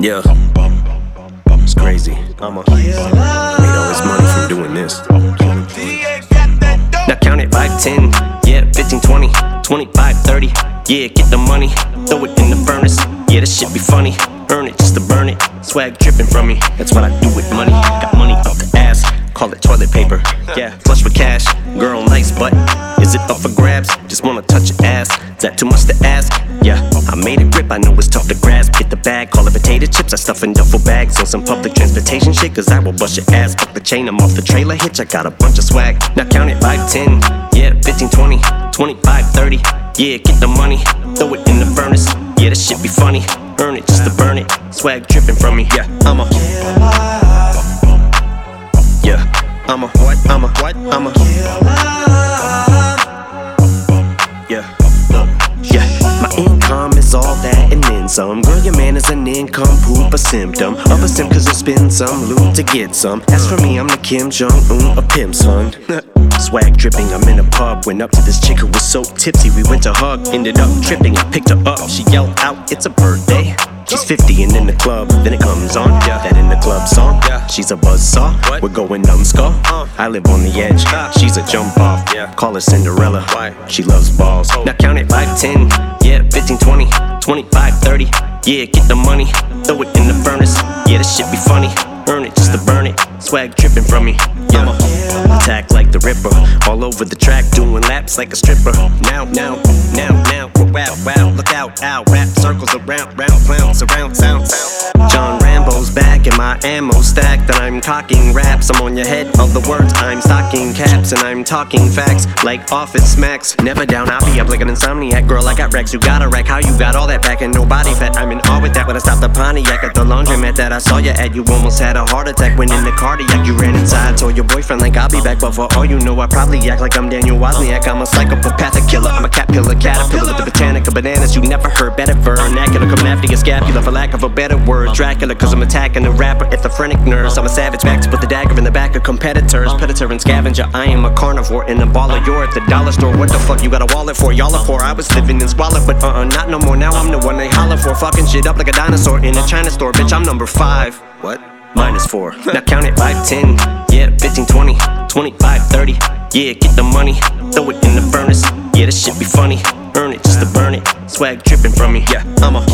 Yeah, it's crazy. Made all this money from doing this. Now count it 5, 10, yeah, 15, 20, 25, 30. Yeah, get the money, throw it in the furnace. Yeah, this shit be funny, earn it just to burn it. Swag dripping from me, that's what I do with money. Got money up the ass, call it toilet paper. Yeah, flush with cash, girl nice, but is it up for grabs? Just wanna touch your ass, is that too much to ask? Yeah, I made it grip, I know it's tough to grasp. Get the bag, call it potato chips, I stuff in duffel bags. On some public transportation shit, cause I will bust your ass. Fuck the chain, I'm off the trailer hitch, I got a bunch of swag. Now count it 5, 10, yeah, 15, 20, 25, 30. Yeah, get the money, throw it in the furnace. Yeah, this shit be funny, earn it just to burn it. Swag dripping from me, yeah, my income is all that and then some. Girl, your man is an income poop, a symptom of a sim, cause you spend some loot to get some. As for me, I'm the Kim Jong-un, a pimp son. Swag dripping, I'm in a pub. Went up to this chick who was so tipsy, we went to hug. Ended up tripping, I picked her up. She yelled out, it's a birthday. She's 50 and in the club, then it comes on. That in the club song, she's a buzzsaw. We're going numbskull, I live on the edge. She's a jump off, call her Cinderella. She loves balls. Now count it 5, 10, yeah, 15, 20, 25, 30. Yeah, get the money, throw it in the furnace. Yeah, this shit be funny, earn it just to burn it. Swag dripping from me, attack like the Ripper, all over the track, doing laps like a stripper. Now, wow, look out, ow, rap circles around, clowns, surround sounds. John Rambo's back in my ammo stack that I'm cocking raps. I'm on your head of the words, I'm stocking caps and I'm talking facts like office smacks. Never down, I'll be up like an insomniac. Girl, I got racks, you got a rack. How you got all that back and no body fat? I'm in awe with that when I stopped the Pontiac at the laundromat that I saw you at. You almost had a heart attack when in the cardiac. You ran inside, told your boyfriend like I'll be back, but for all you know, I probably act like I'm Daniel Wozniak. I'm a psychopathic killer, I'm a caterpillar with the botanica bananas you never heard. Better vernacular, coming after your scapula for lack of a better word. Dracula, cause I'm attacking the rapper at the phrenic nerves. I'm a savage back to put the dagger in the back of competitors. Predator and scavenger, I am a carnivore and a baller. You're at the dollar store, what the fuck you got a wallet for? Y'all are poor, I was living in squalor, but not no more. Now I'm the one they holler for, fucking shit up like a dinosaur in a China store. Bitch, I'm number 5. What? -4. Now count it 5, 10, yeah, 15, 20, 25, 30. Yeah, get the money, throw it in the furnace. Yeah, this shit be funny, earn it just to burn it. Swag dripping from me, yeah,